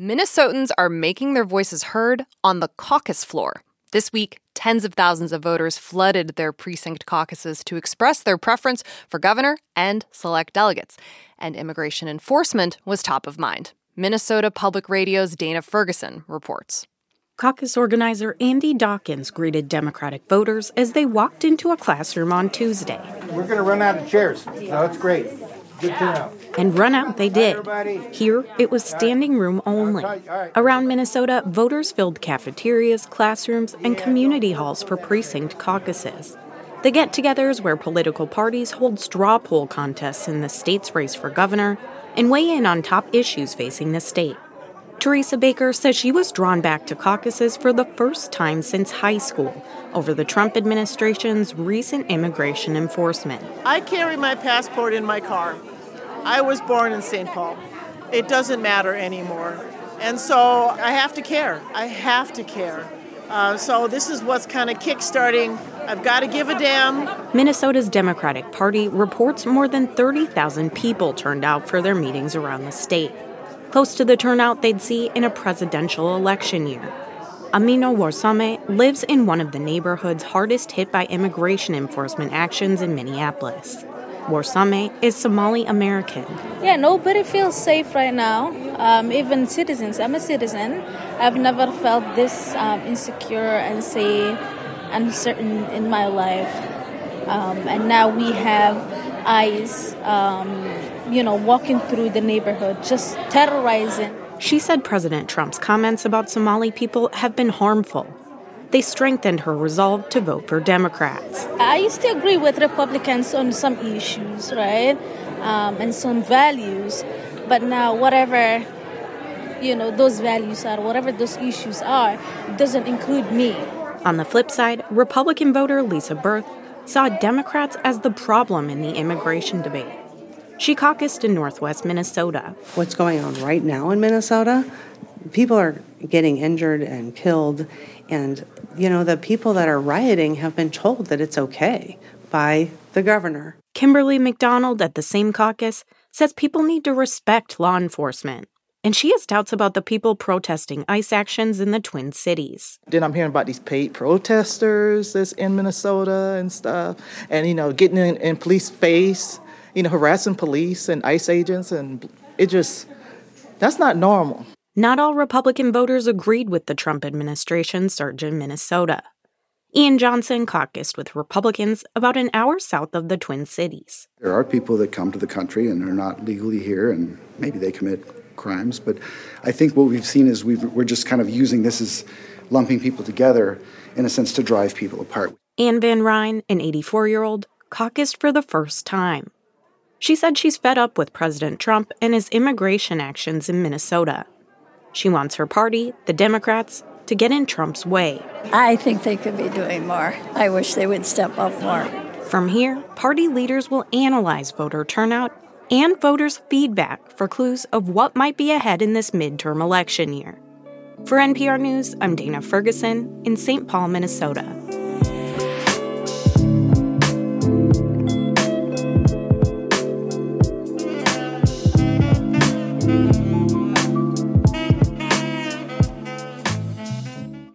Minnesotans are making their voices heard on the caucus floor. This week, tens of thousands of voters flooded their precinct caucuses to express their preference for governor and select delegates. And immigration enforcement was top of mind. Minnesota Public Radio's Dana Ferguson reports. Caucus organizer Andy Dawkins greeted Democratic voters as they walked into a classroom on Tuesday. We're going to run out of chairs, so it's great. Good turnout. And run out they did. Here, it was standing room only. Around Minnesota, voters filled cafeterias, classrooms, and community halls for precinct caucuses. The get-togethers where political parties hold straw poll contests in the state's race for governor and weigh in on top issues facing the state. Teresa Baker says she was drawn back to caucuses for the first time since high school over the Trump administration's recent immigration enforcement. I carry my passport in my car. I was born in St. Paul. It doesn't matter anymore. And so I have to care. I have to care. So this is what's kind of kickstarting. I've got to give a damn. Minnesota's Democratic Party reports more than 30,000 people turned out for their meetings around the state, close to the turnout they'd see in a presidential election year. Amino Warsame lives in one of the neighborhoods hardest hit by immigration enforcement actions in Minneapolis. Warsame is Somali American. Yeah, nobody feels safe right now, even citizens. I'm a citizen. I've never felt this insecure and safe, uncertain in my life. And now we have ICE, walking through the neighborhood, just terrorizing. She said President Trump's comments about Somali people have been harmful. They strengthened her resolve to vote for Democrats. I used to agree with Republicans on some issues, right? And some values. But now whatever, those values are, whatever those issues are, doesn't include me. On the flip side, Republican voter Lisa Berth saw Democrats as the problem in the immigration debate. She caucused in northwest Minnesota. What's going on right now in Minnesota? People are getting injured and killed, and, the people that are rioting have been told that it's okay by the governor. Kimberly McDonald at the same caucus says people need to respect law enforcement, and she has doubts about the people protesting ICE actions in the Twin Cities. Then I'm hearing about these paid protesters that's in Minnesota and stuff, and, getting in police face, harassing police and ICE agents, and that's not normal. Not all Republican voters agreed with the Trump administration's surge in Minnesota. Ian Johnson caucused with Republicans about an hour south of the Twin Cities. There are people that come to the country and are not legally here, and maybe they commit crimes. But I think what we've seen is we're just kind of using this as lumping people together, in a sense, to drive people apart. Ann Van Ryn, an 84-year-old, caucused for the first time. She said she's fed up with President Trump and his immigration actions in Minnesota. She wants her party, the Democrats, to get in Trump's way. I think they could be doing more. I wish they would step up more. From here, party leaders will analyze voter turnout and voters' feedback for clues of what might be ahead in this midterm election year. For NPR News, I'm Dana Ferguson in St. Paul, Minnesota.